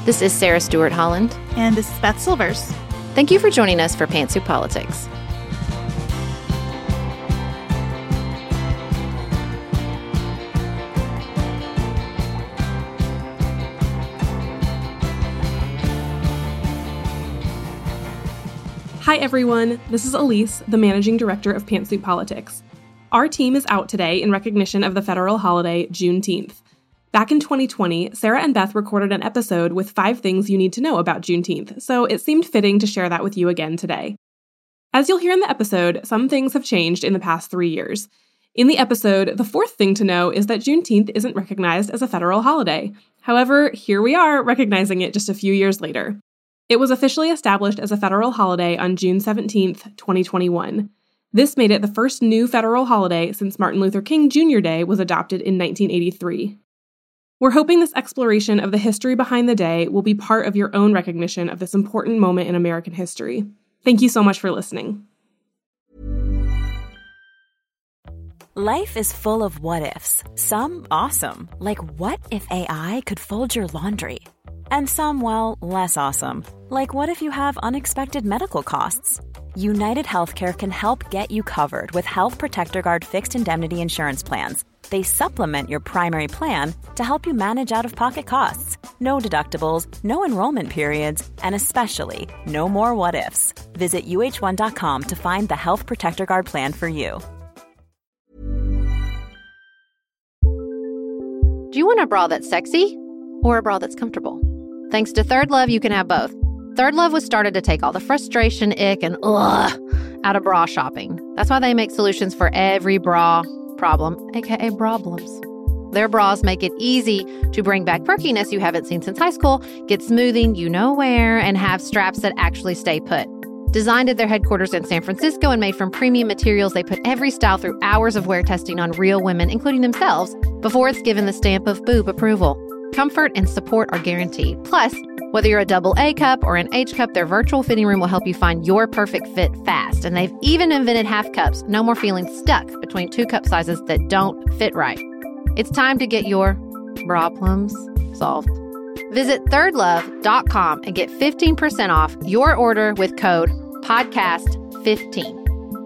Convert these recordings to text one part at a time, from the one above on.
This is Sarah Stewart Holland. And this is Beth Silvers. Thank you for joining us for Pantsuit Politics. Hi everyone, this is Elise, the Managing Director of Pantsuit Politics. Our team is out today in recognition of the federal holiday, Juneteenth. Back in 2020, Sarah and Beth recorded an episode with 5 things you need to know about Juneteenth, so it seemed fitting to share that with you again today. As you'll hear in the episode, some things have changed in the past 3 years. In the episode, the 4th thing to know is that Juneteenth isn't recognized as a federal holiday. However, here we are recognizing it just a few years later. It was officially established as a federal holiday on June 17th, 2021. This made it the first new federal holiday since Martin Luther King Jr. Day was adopted in 1983. We're hoping this exploration of the history behind the day will be part of your own recognition of this important moment in American history. Thank you so much for listening. Life is full of what-ifs. Some awesome, like what if AI could fold your laundry? And some, well, less awesome, like what if you have unexpected medical costs? United Healthcare can help get you covered with Health Protector Guard fixed indemnity insurance plans. They supplement your primary plan to help you manage out-of-pocket costs. No deductibles, no enrollment periods, and especially no more what-ifs. Visit uh1.com to find the Health Protector Guard plan for you. Do you want a bra that's sexy or a bra that's comfortable? Thanks to Third Love, you can have both. Third Love was started to take all the frustration, ick, and ugh out of bra shopping. That's why they make solutions for every bra problem, aka problems. Their bras make it easy to bring back perkiness you haven't seen since high school, get smoothing you know where, and have straps that actually stay put. Designed at their headquarters in San Francisco and made from premium materials, they put every style through hours of wear testing on real women, including themselves, before it's given the stamp of boob approval. Comfort and support are guaranteed. Plus, whether you're a double A cup or an H cup, their virtual fitting room will help you find your perfect fit fast. And they've even invented half cups. No more feeling stuck between 2 cup sizes that don't fit right. It's time to get your problems solved. Visit thirdlove.com and get 15% off your order with code podcast15.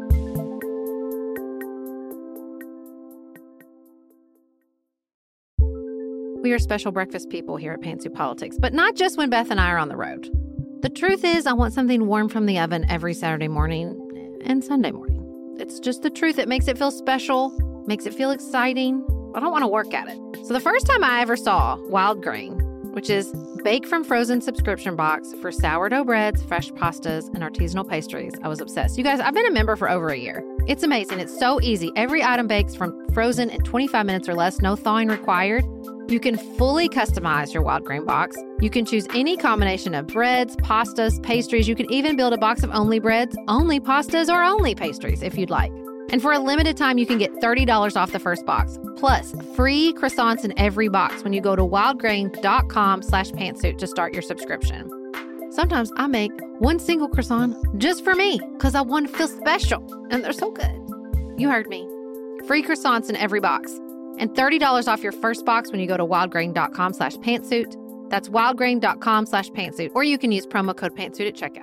We are special breakfast people here at Pantsuit Politics, but not just when Beth and I are on the road. The truth is, I want something warm from the oven every Saturday morning and Sunday morning. It's just the truth. It makes it feel special, makes it feel exciting. I don't want to work at it. So the first time I ever saw Wild Grain, which is bake from frozen subscription box for sourdough breads, fresh pastas, and artisanal pastries, I was obsessed. You guys, I've been a member for over a year. It's amazing. It's so easy. Every item bakes from frozen in 25 minutes or less, no thawing required. You can fully customize your Wild Grain box. You can choose any combination of breads, pastas, pastries. You can even build a box of only breads, only pastas, or only pastries if you'd like. And for a limited time, you can get $30 off the first box, plus free croissants in every box when you go to wildgrain.com/pantsuit to start your subscription. Sometimes I make one single croissant just for me because I want to feel special, and they're so good. You heard me. Free croissants in every box. And $30 off your first box when you go to wildgrain.com/pantsuit. That's wildgrain.com/pantsuit. Or you can use promo code pantsuit at checkout.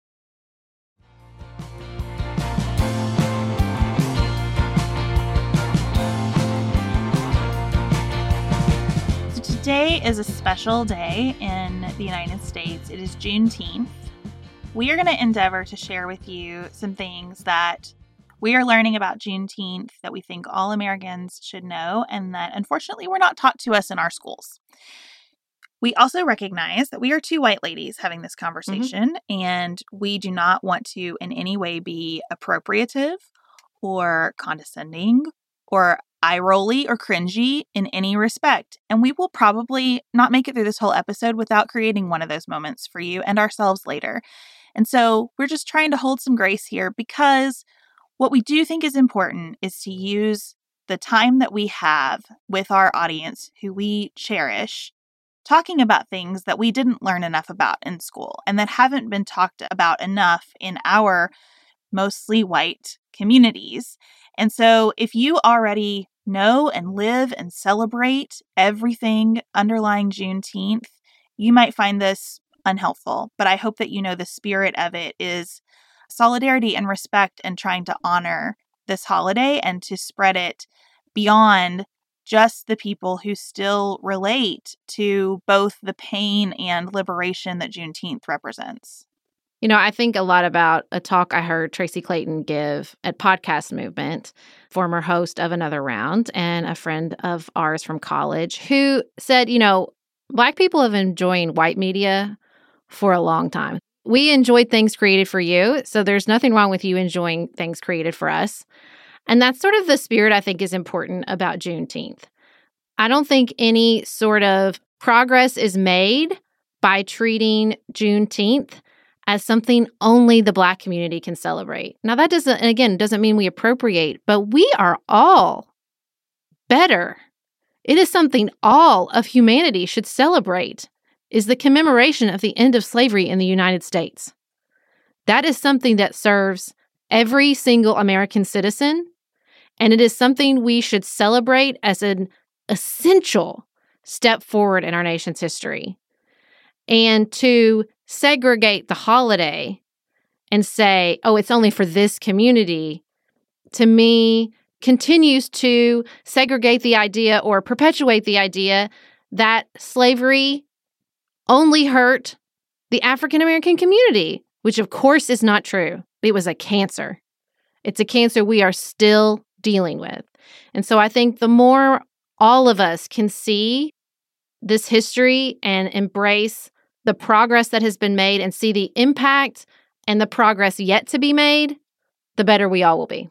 So today is a special day in the United States. It is Juneteenth. We are going to endeavor to share with you some things that we are learning about Juneteenth that we think all Americans should know and that unfortunately were not taught to us in our schools. We also recognize that we are 2 white ladies having this conversation, and we do not want to in any way be appropriative or condescending or eye-rolly or cringy in any respect. And we will probably not make it through this whole episode without creating one of those moments for you and ourselves later. And so we're just trying to hold some grace here because what we do think is important is to use the time that we have with our audience, who we cherish, talking about things that we didn't learn enough about in school and that haven't been talked about enough in our mostly white communities. And so if you already know and live and celebrate everything underlying Juneteenth, you might find this unhelpful, but I hope that you know the spirit of it is solidarity and respect and trying to honor this holiday and to spread it beyond just the people who still relate to both the pain and liberation that Juneteenth represents. You know, I think a lot about a talk I heard Tracy Clayton give at Podcast Movement, former host of Another Round and a friend of ours from college, who said, you know, Black people have been enjoying white media for a long time. We enjoyed things created for you, so there's nothing wrong with you enjoying things created for us. And that's sort of the spirit I think is important about Juneteenth. I don't think any sort of progress is made by treating Juneteenth as something only the Black community can celebrate. Now, that doesn't mean we appropriate, but we are all better. It is something all of humanity should celebrate, is the commemoration of the end of slavery in the United States. That is something that serves every single American citizen, and it is something we should celebrate as an essential step forward in our nation's history. And to segregate the holiday and say, oh, it's only for this community, to me, continues to segregate the idea or perpetuate the idea that slavery only hurt the African American community, which of course is not true. It was a cancer. It's a cancer we are still dealing with. And so I think the more all of us can see this history and embrace the progress that has been made and see the impact and the progress yet to be made, the better we all will be.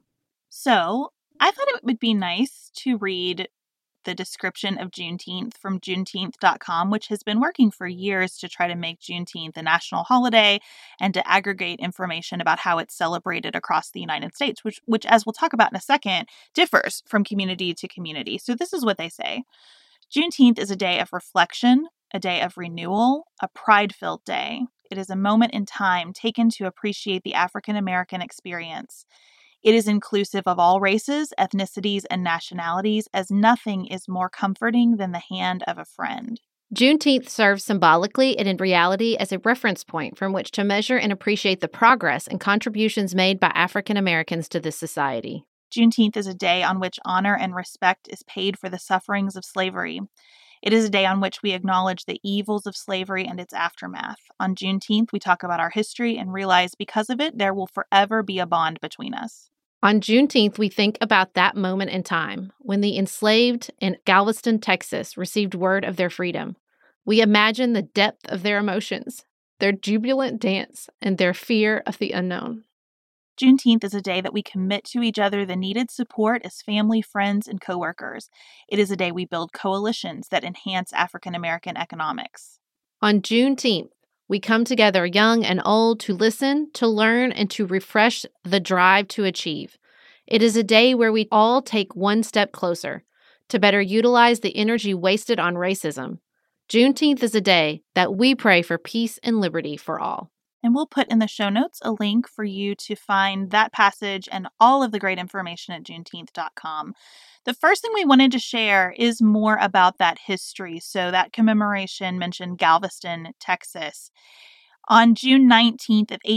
So I thought it would be nice to read the description of Juneteenth from Juneteenth.com, which has been working for years to try to make Juneteenth a national holiday and to aggregate information about how it's celebrated across the United States, which, as we'll talk about in a second, differs from community to community. So this is what they say. Juneteenth is a day of reflection, a day of renewal, a pride-filled day. It is a moment in time taken to appreciate the African American experience. It is inclusive of all races, ethnicities, and nationalities, as nothing is more comforting than the hand of a friend. Juneteenth serves symbolically and in reality as a reference point from which to measure and appreciate the progress and contributions made by African Americans to this society. Juneteenth is a day on which honor and respect is paid for the sufferings of slavery. It is a day on which we acknowledge the evils of slavery and its aftermath. On Juneteenth, we talk about our history and realize because of it, there will forever be a bond between us. On Juneteenth, we think about that moment in time when the enslaved in Galveston, Texas, received word of their freedom. We imagine the depth of their emotions, their jubilant dance, and their fear of the unknown. Juneteenth is a day that we commit to each other the needed support as family, friends, and coworkers. It is a day we build coalitions that enhance African American economics. On Juneteenth, we come together, young and old, to listen, to learn, and to refresh the drive to achieve. It is a day where we all take one step closer to better utilize the energy wasted on racism. Juneteenth is a day that we pray for peace and liberty for all. And we'll put in the show notes a link for you to find that passage and all of the great information at Juneteenth.com. The first thing we wanted to share is more about that history. So that commemoration mentioned Galveston, Texas. On June 19th of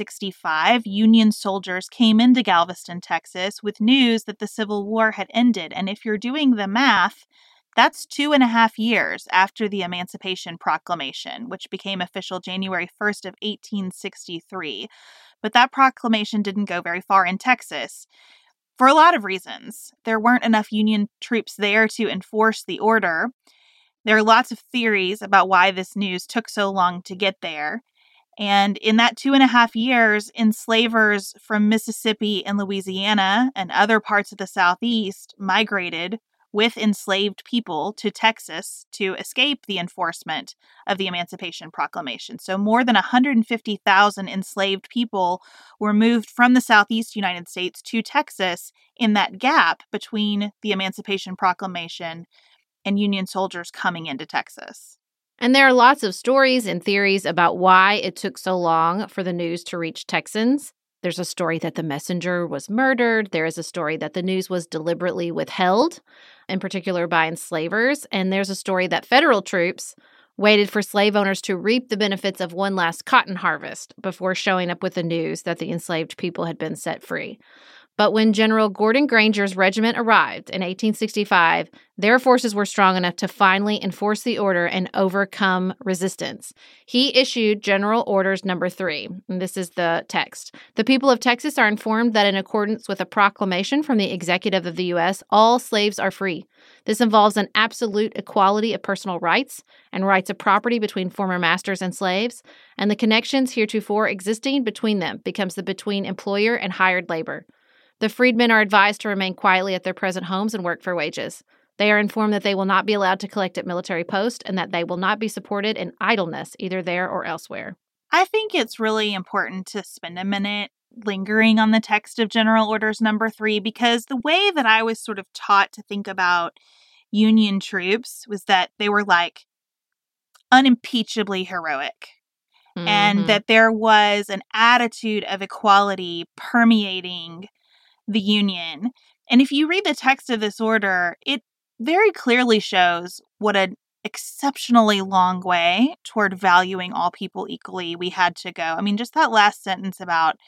1865, Union soldiers came into Galveston, Texas with news that the Civil War had ended. And if you're doing the math, that's 2.5 years after the Emancipation Proclamation, which became official January 1st of 1863. But that proclamation didn't go very far in Texas for a lot of reasons. There weren't enough Union troops there to enforce the order. There are lots of theories about why this news took so long to get there. And in that 2.5 years, enslavers from Mississippi and Louisiana and other parts of the Southeast migrated with enslaved people to Texas to escape the enforcement of the Emancipation Proclamation. So more than 150,000 enslaved people were moved from the Southeast United States to Texas in that gap between the Emancipation Proclamation and Union soldiers coming into Texas. And there are lots of stories and theories about why it took so long for the news to reach Texans. There's a story that the messenger was murdered. There is a story that the news was deliberately withheld, in particular by enslavers. And there's a story that federal troops waited for slave owners to reap the benefits of one last cotton harvest before showing up with the news that the enslaved people had been set free. But when General Gordon Granger's regiment arrived in 1865, their forces were strong enough to finally enforce the order and overcome resistance. He issued General Orders No. 3, and this is the text. The people of Texas are informed that in accordance with a proclamation from the executive of the U.S., all slaves are free. This involves an absolute equality of personal rights and rights of property between former masters and slaves, and the connections heretofore existing between them becomes the between employer and hired labor. The freedmen are advised to remain quietly at their present homes and work for wages. They are informed that they will not be allowed to collect at military posts and that they will not be supported in idleness either there or elsewhere. I think it's really important to spend a minute lingering on the text of General Orders No. 3 because the way that I was sort of taught to think about Union troops was that they were like unimpeachably heroic. And that there was an attitude of equality permeating the Union. And if you read the text of this order, it very clearly shows what an exceptionally long way toward valuing all people equally we had to go. I mean, just that last sentence about,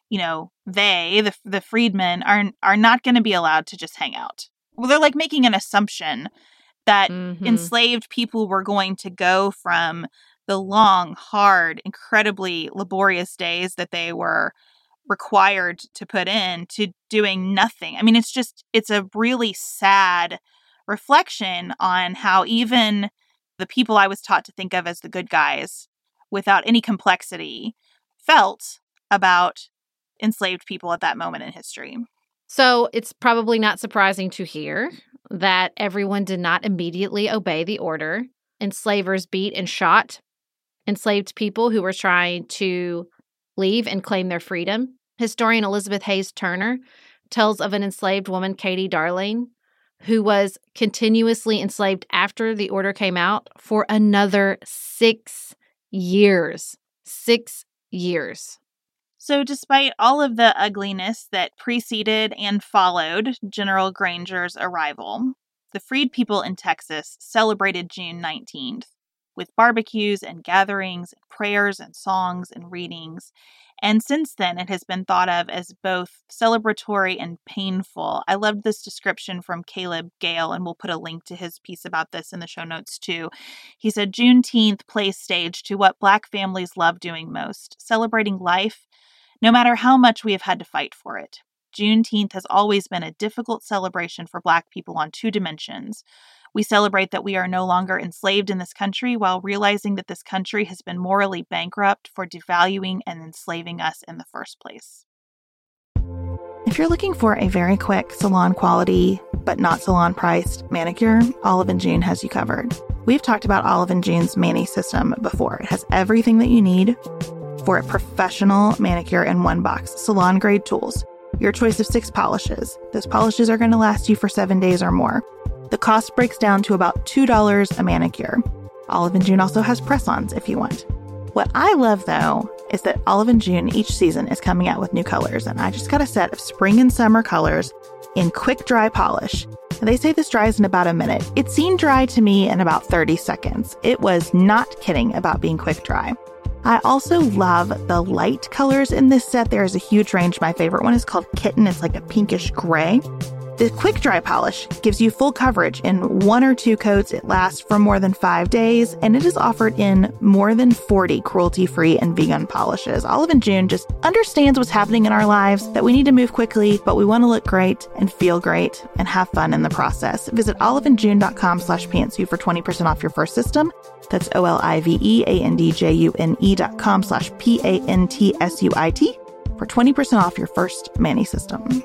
the freedmen are not going to be allowed to just hang out. Well, they're like making an assumption that enslaved people were going to go from the long, hard, incredibly laborious days that they were required to put in to doing nothing. I mean, it's a really sad reflection on how even the people I was taught to think of as the good guys, without any complexity, felt about enslaved people at that moment in history. So it's probably not surprising to hear that everyone did not immediately obey the order. Enslavers beat and shot enslaved people who were trying to leave and claim their freedom. Historian Elizabeth Hayes Turner tells of an enslaved woman, Katie Darling, who was continuously enslaved after the order came out for another 6 years. 6 years. So despite all of the ugliness that preceded and followed General Granger's arrival, the freed people in Texas celebrated June 19th with barbecues and gatherings, and prayers and songs and readings. And since then, it has been thought of as both celebratory and painful. I loved this description from Caleb Gale, and we'll put a link to his piece about this in the show notes too. He said, Juneteenth plays stage to what Black families love doing most, celebrating life, no matter how much we have had to fight for it. Juneteenth has always been a difficult celebration for Black people on two dimensions. We celebrate that we are no longer enslaved in this country while realizing that this country has been morally bankrupt for devaluing and enslaving us in the first place. If you're looking for a very quick salon quality, but not salon priced manicure, Olive & June has you covered. We've talked about Olive & June's Mani system before. It has everything that you need for a professional manicure in one box. Salon grade tools, your choice of 6 polishes. Those polishes are going to last you for 7 days or more. The cost breaks down to about $2 a manicure. Olive & June also has press-ons if you want. What I love, though, is that Olive & June each season is coming out with new colors, and I just got a set of spring and summer colors in quick dry polish. They say this dries in about a minute. It seemed dry to me in about 30 seconds. It was not kidding about being quick dry. I also love the light colors in this set. There is a huge range. My favorite one is called Kitten. It's like a pinkish gray. The quick dry polish gives you full coverage in 1 or 2 coats. It lasts for more than 5 days, and it is offered in more than 40 cruelty-free and vegan polishes. Olive & June just understands what's happening in our lives, that we need to move quickly, but we want to look great and feel great and have fun in the process. Visit oliveandjune.com/pantsuit for 20% off your first system. That's oliveandjune.com/PANTSUIT for 20% off your first Mani system.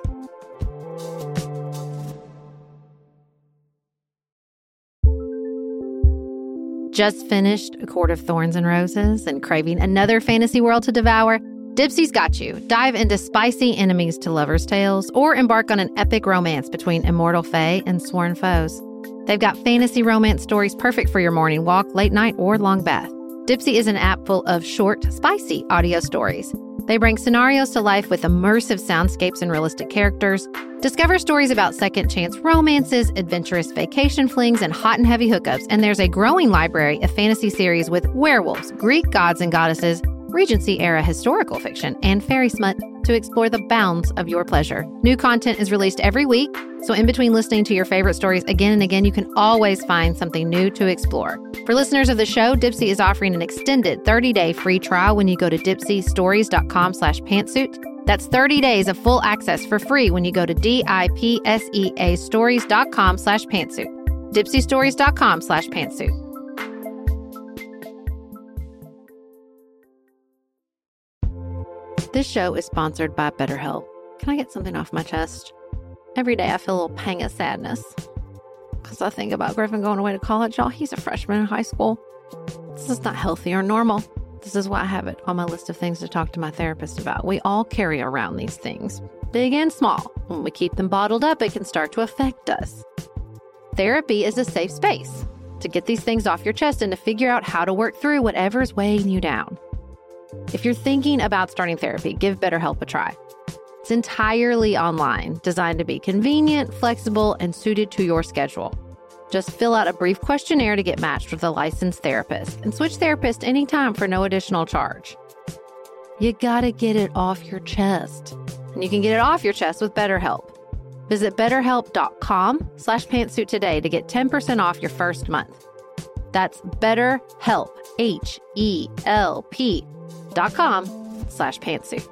Just finished A Court of Thorns and Roses and craving another fantasy world to devour? Dipsy's got you. Dive into spicy enemies to lovers' tales or embark on an epic romance between immortal fae and sworn foes. They've got fantasy romance stories perfect for your morning walk, late night, or long bath. Dipsea is an app full of short, spicy audio stories. They bring scenarios to life with immersive soundscapes and realistic characters. Discover stories about second chance romances, adventurous vacation flings, and hot and heavy hookups. And there's a growing library of fantasy series with werewolves, Greek gods and goddesses, Regency-era historical fiction, and fairy smut to explore the bounds of your pleasure. New content is released every week, so in between listening to your favorite stories again and again, you can always find something new to explore. For listeners of the show, Dipsea is offering an extended 30-day free trial when you go to dipseastories.com/pantsuit. That's 30 days of full access for free when you go to dipseastories.com/pantsuit. dipseastories.com/pantsuit. This show is sponsored by BetterHelp. Can I get something off my chest? Every day I feel a little pang of sadness because I think about Griffin going away to college. Y'all, he's a freshman in high school. This is not healthy or normal. This is why I have it on my list of things to talk to my therapist about. We all carry around these things, big and small. When we keep them bottled up, it can start to affect us. Therapy is a safe space to get these things off your chest and to figure out how to work through whatever's weighing you down. If you're thinking about starting therapy, give BetterHelp a try. It's entirely online, designed to be convenient, flexible, and suited to your schedule. Just fill out a brief questionnaire to get matched with a licensed therapist and switch therapists anytime for no additional charge. You gotta get it off your chest. And you can get it off your chest with BetterHelp. Visit betterhelp.com/pantsuit today to get 10% off your first month. That's BetterHelp, HELP.com/pantsuit.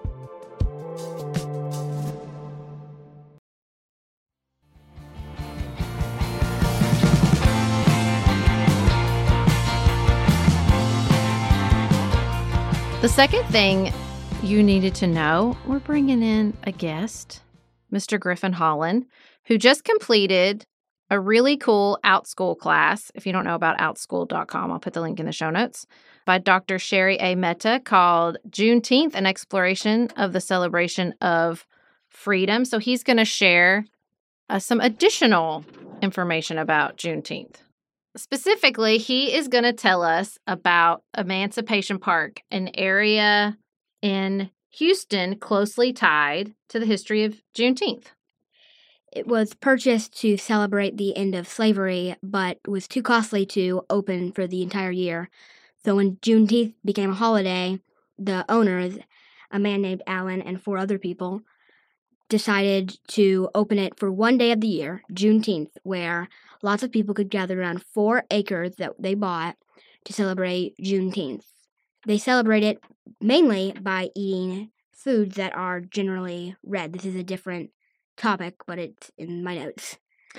The second thing you needed to know, we're bringing in a guest, Mr. Griffin Holland, who just completed a really cool OutSchool class. If you don't know about outschool.com, I'll put the link in the show notes, by Dr. Sherry A. Mehta, called Juneteenth, an exploration of the celebration of freedom. So he's going to share some additional information about Juneteenth. Specifically, he is going to tell us about Emancipation Park, an area in Houston closely tied to the history of Juneteenth. It was purchased to celebrate the end of slavery, but was too costly to open for the entire year. So when Juneteenth became a holiday, the owners, a man named Allen and 4 other people, decided to open it for one day of the year, Juneteenth, where lots of people could gather around 4 acres that they bought to celebrate Juneteenth. They celebrate it mainly by eating foods that are generally red. This is a different topic, but it's in my notes.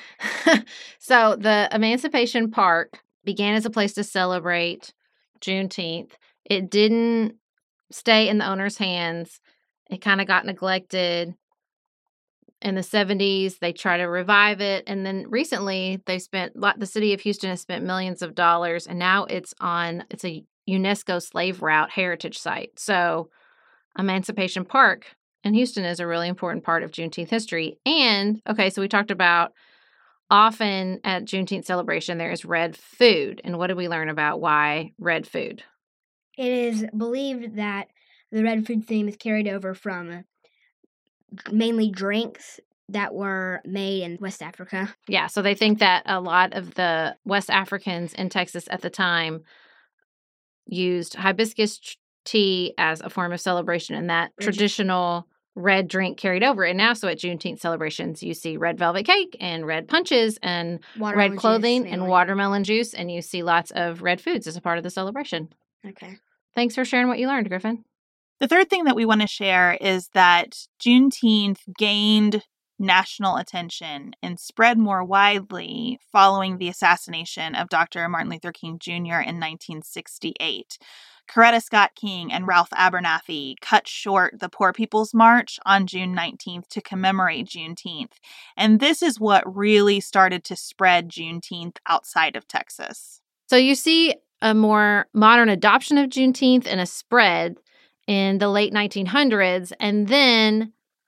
So the Emancipation Park began as a place to celebrate Juneteenth. It didn't stay in the owner's hands. It kind of got neglected. In the 70s, they tried to revive it. And then recently, the city of Houston has spent millions of dollars, and now it's a UNESCO slave route heritage site. So Emancipation Park in Houston is a really important part of Juneteenth history. And, okay, so we talked about often at Juneteenth celebration, there is red food. And what did we learn about why red food? It is believed that the red food theme is carried over from mainly drinks that were made in West Africa. Yeah, so they think that a lot of the West Africans in Texas at the time used hibiscus tea as a form of celebration, and that traditional red drink carried over. And now, so at Juneteenth celebrations, you see red velvet cake and red punches and red clothing and watermelon juice, and you see lots of red foods as a part of the celebration. Okay. Thanks for sharing what you learned, Griffin. The third thing that we want to share is that Juneteenth gained national attention and spread more widely following the assassination of Dr. Martin Luther King Jr. in 1968. Coretta Scott King and Ralph Abernathy cut short the Poor People's March on June 19th to commemorate Juneteenth. And this is what really started to spread Juneteenth outside of Texas. So you see a more modern adoption of Juneteenth and a spread in the late 1900s. And then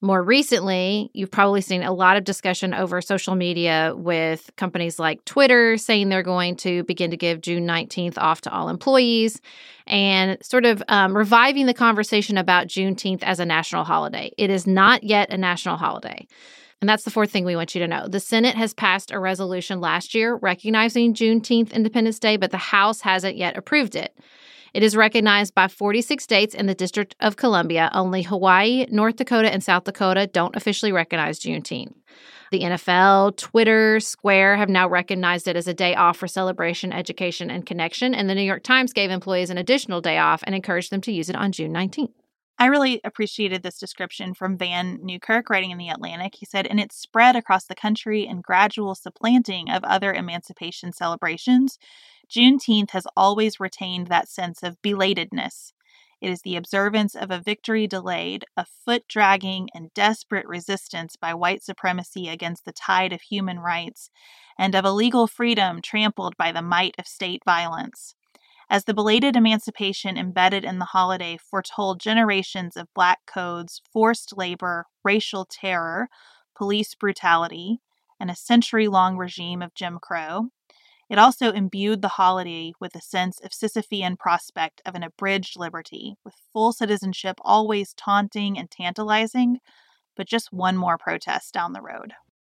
More recently, you've probably seen a lot of discussion over social media with companies like Twitter saying they're going to begin to give June 19th off to all employees and sort of reviving the conversation about Juneteenth as a national holiday. It is not yet a national holiday. And that's the fourth thing we want you to know. The Senate has passed a resolution last year recognizing Juneteenth Independence Day, but the House hasn't yet approved it. It is recognized by 46 states in the District of Columbia. Only Hawaii, North Dakota, and South Dakota don't officially recognize Juneteenth. The NFL, Twitter, Square have now recognized it as a day off for celebration, education, and connection, and the New York Times gave employees an additional day off and encouraged them to use it on June 19th. I really appreciated this description from Van Newkirk, writing in The Atlantic. He said, "And it's spread across the country in gradual supplanting of other emancipation celebrations. Juneteenth has always retained that sense of belatedness. It is the observance of a victory delayed, a foot-dragging and desperate resistance by white supremacy against the tide of human rights, and of a legal freedom trampled by the might of state violence. As the belated emancipation embedded in the holiday foretold generations of Black codes, forced labor, racial terror, police brutality, and a century-long regime of Jim Crow, it also imbued the holiday with a sense of Sisyphean prospect of an abridged liberty, with full citizenship always taunting and tantalizing, but just one more protest down the road."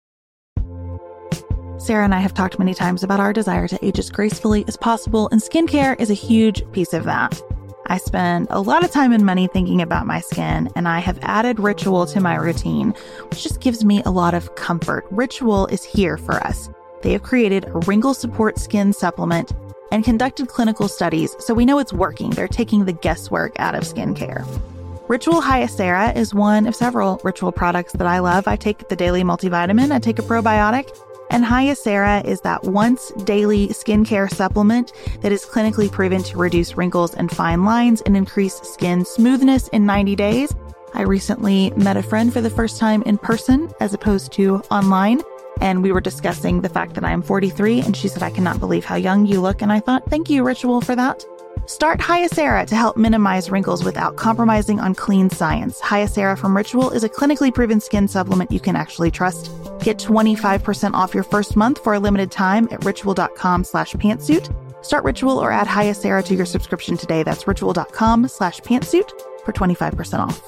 Sarah and I have talked many times about our desire to age as gracefully as possible, and skincare is a huge piece of that. I spend a lot of time and money thinking about my skin, and I have added Ritual to my routine, which just gives me a lot of comfort. Ritual is here for us. They have created a wrinkle support skin supplement and conducted clinical studies, so we know it's working. They're taking the guesswork out of skincare. Ritual Hyacera is one of several Ritual products that I love. I take the daily multivitamin, I take a probiotic, and Hyacera is that once daily skincare supplement that is clinically proven to reduce wrinkles and fine lines and increase skin smoothness in 90 days. I recently met a friend for the first time in person as opposed to online, and we were discussing the fact that I am 43, and she said, "I cannot believe how young you look." And I thought, thank you, Ritual, for that. Start Hyacera to help minimize wrinkles without compromising on clean science. Hyacera from Ritual is a clinically proven skin supplement you can actually trust. Get 25% off your first month for a limited time at ritual.com/pantsuit. Start Ritual or add Hyacera to your subscription today. That's ritual.com/pantsuit for 25% off.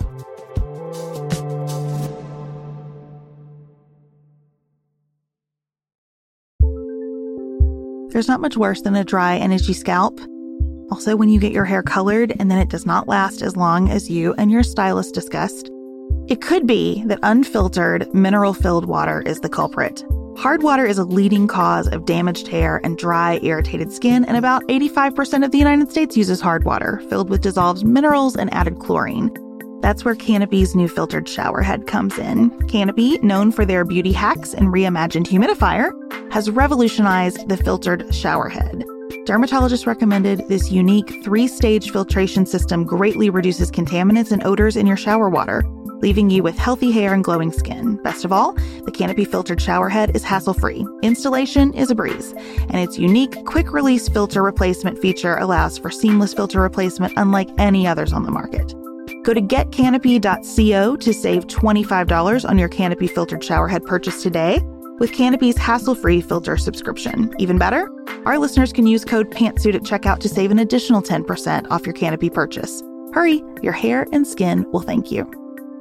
There's not much worse than a dry and itchy scalp. Also, when you get your hair colored and then it does not last as long as you and your stylist discussed. It could be that unfiltered, mineral-filled water is the culprit. Hard water is a leading cause of damaged hair and dry, irritated skin, and about 85% of the United States uses hard water, filled with dissolved minerals and added chlorine. That's where Canopy's new filtered shower head comes in. Canopy, known for their beauty hacks and reimagined humidifier, has revolutionized the filtered shower head. Dermatologists recommended this unique 3-stage filtration system greatly reduces contaminants and odors in your shower water, leaving you with healthy hair and glowing skin. Best of all, the Canopy filtered shower head is hassle-free. Installation is a breeze, and its unique quick-release filter replacement feature allows for seamless filter replacement unlike any others on the market. Go to getcanopy.co to save $25 on your Canopy filtered shower head purchase today with Canopy's hassle-free filter subscription. Even better, our listeners can use code PANTSUIT at checkout to save an additional 10% off your Canopy purchase. Hurry, your hair and skin will thank you.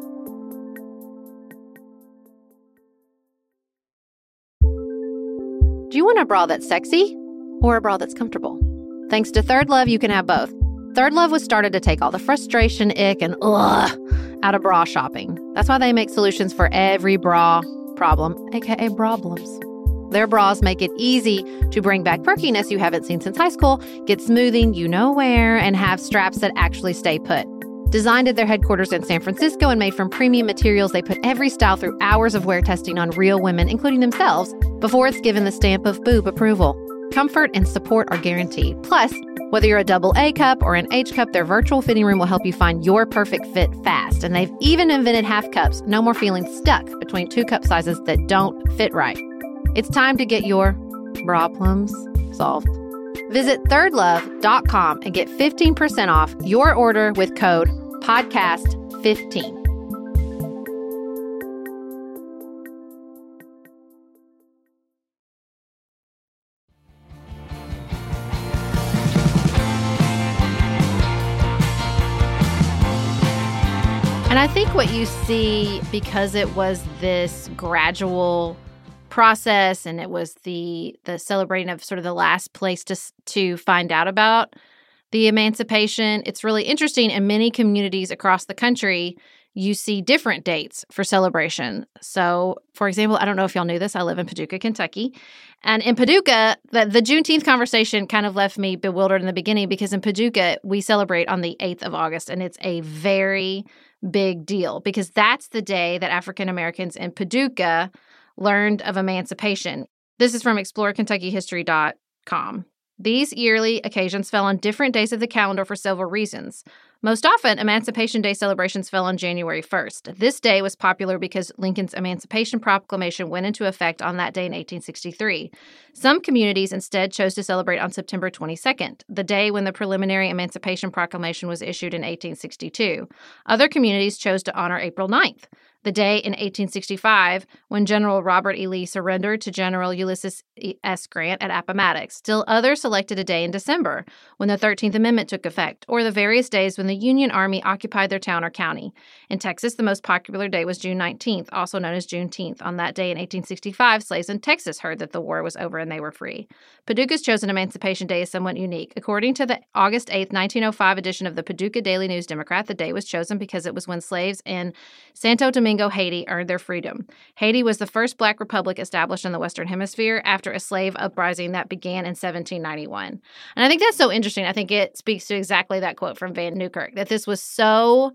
Do you want a bra that's sexy or a bra that's comfortable? Thanks to Third Love, you can have both. Third Love was started to take all the frustration, ick, and out of bra shopping. That's why they make solutions for every bra problem, aka problems. Their bras make it easy to bring back perkiness you haven't seen since high school, get smoothing you know where, and have straps that actually stay put. Designed at their headquarters in San Francisco and made from premium materials, they put every style through hours of wear testing on real women, including themselves, before it's given the stamp of boob approval. Comfort and support are guaranteed. Plus, whether you're a double A cup or an H cup, their virtual fitting room will help you find your perfect fit fast. And they've even invented half cups. No more feeling stuck between 2 cup sizes that don't fit right. It's time to get your problems solved. Visit thirdlove.com and get 15% off your order with code PODCAST15. And I think what you see, because it was this gradual process and it was the celebrating of sort of the last place to find out about the emancipation, it's really interesting. In many communities across the country, you see different dates for celebration. So, for example, I don't know if y'all knew this, I live in Paducah, Kentucky. And in Paducah, the Juneteenth conversation kind of left me bewildered in the beginning, because in Paducah, we celebrate on the 8th of August, and it's a very big deal because that's the day that African Americans in Paducah learned of emancipation. This is from explorekentuckyhistory.com. These yearly occasions fell on different days of the calendar for several reasons. Most often, Emancipation Day celebrations fell on January 1st. This day was popular because Lincoln's Emancipation Proclamation went into effect on that day in 1863. Some communities instead chose to celebrate on September 22nd, the day when the preliminary Emancipation Proclamation was issued in 1862. Other communities chose to honor April 9th, the day in 1865 when General Robert E. Lee surrendered to General Ulysses S. Grant at Appomattox. Still others selected a day in December when the 13th Amendment took effect, or the various days when the Union Army occupied their town or county. In Texas, the most popular day was June 19th, also known as Juneteenth. On that day in 1865, slaves in Texas heard that the war was over and they were free. Paducah's chosen Emancipation Day is somewhat unique. According to the August 8th, 1905 edition of the Paducah Daily News-Democrat, the day was chosen because it was when slaves in Santo Domingo, Haiti, earned their freedom. Haiti was the first Black republic established in the Western Hemisphere after a slave uprising that began in 1791. And I think that's so interesting. I think it speaks to exactly that quote from Van Newkirk, that this was so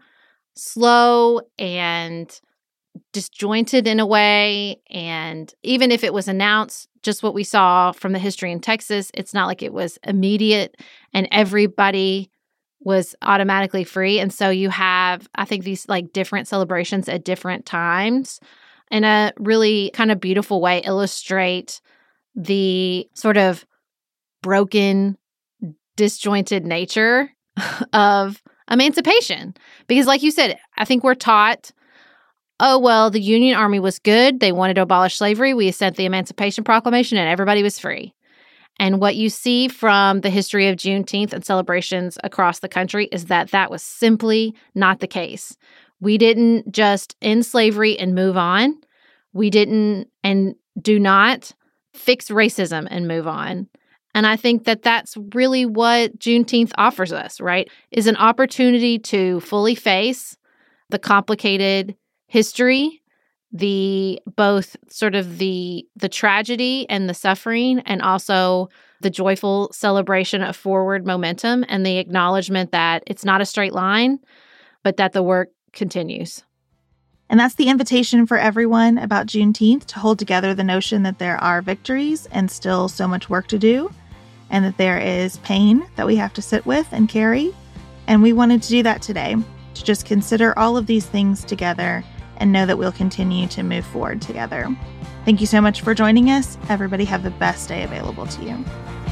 slow and disjointed in a way. And even if it was announced, just what we saw from the history in Texas, it's not like it was immediate and everybody was automatically free. And so you have, I think, these like different celebrations at different times in a really kind of beautiful way illustrate the sort of broken, disjointed nature of emancipation. Because like you said, I think we're taught, oh, well, the Union Army was good. They wanted to abolish slavery. We sent the Emancipation Proclamation and everybody was free. And what you see from the history of Juneteenth and celebrations across the country is that that was simply not the case. We didn't just end slavery and move on. We didn't and do not fix racism and move on. And I think that that's really what Juneteenth offers us, right? Is an opportunity to fully face the complicated history, both sort of the tragedy and the suffering, and also the joyful celebration of forward momentum and the acknowledgement that it's not a straight line, but that the work continues. And that's the invitation for everyone about Juneteenth, to hold together the notion that there are victories and still so much work to do, and that there is pain that we have to sit with and carry. And we wanted to do that today, to just consider all of these things together and know that we'll continue to move forward together. Thank you so much for joining us. Everybody have the best day available to you.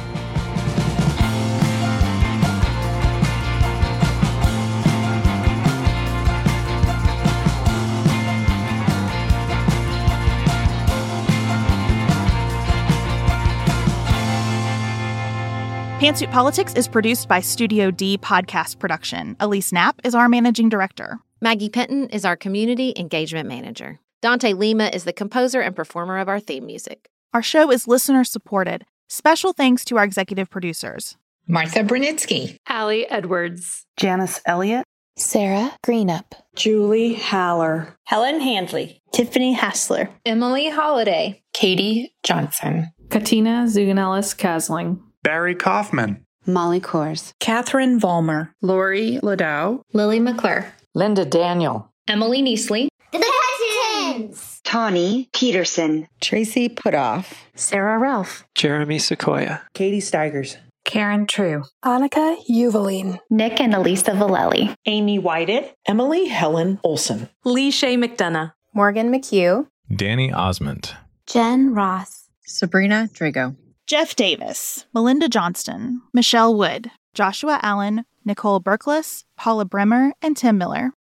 Pantsuit Politics is produced by Studio D Podcast Production. Elise Knapp is our managing director. Maggie Penton is our community engagement manager. Dante Lima is the composer and performer of our theme music. Our show is listener-supported. Special thanks to our executive producers: Martha Brunitsky, Allie Edwards, Janice Elliott, Sarah Greenup, Julie Haller, Helen Handley, Tiffany Hassler, Emily Holiday, Katie Johnson, Katina Zuganellis-Kasling, Barry Kaufman, Molly Kors, Catherine Vollmer, Lori Ladow, Lily McClure, Linda Daniel, Emily Neasley, The Hutchins, Tawny Peterson, Tracy Putoff, Sarah Ralph, Jeremy Sequoia, Katie Steigers, Karen True, Annika Uvaline, Nick and Elisa Vallely, Amy Whited, Emily Helen Olson, Lee Shea McDonough, Morgan McHugh, Danny Osmond, Jen Ross, Sabrina Drago, Jeff Davis, Melinda Johnston, Michelle Wood, Joshua Allen, Nicole Berkless, Paula Bremer, and Tim Miller.